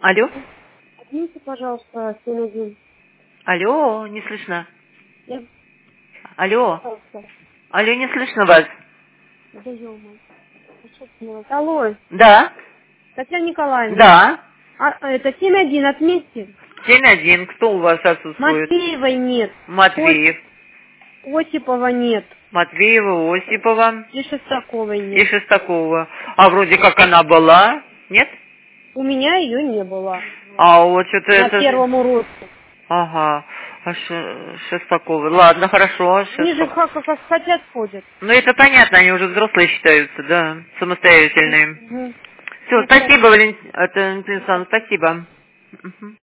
Алло? Отмените, пожалуйста, 71. Алло, не слышно. Я... Алло? Пожалуйста. Алло, не слышно вас. Да ё-моё. А что делать? Алло, Да? Татьяна Николаевна. Да. Это 71, отметьте. 7-1. Кто у вас отсутствует? Матвеевой нет. Матвеев. Осипова нет. Матвеева, Осипова И Шестаковой и нет. Шестакова. А вроде как она была, нет? У меня ее не было. А вот что-то На это... первом уроке. Ага. А Шестаковой. Ладно, хорошо. Они же как хотят ходят. Ну, это понятно, они уже взрослые считаются, да, самостоятельные. Угу. Все, спасибо, Валентина Александровна, спасибо. Мгм.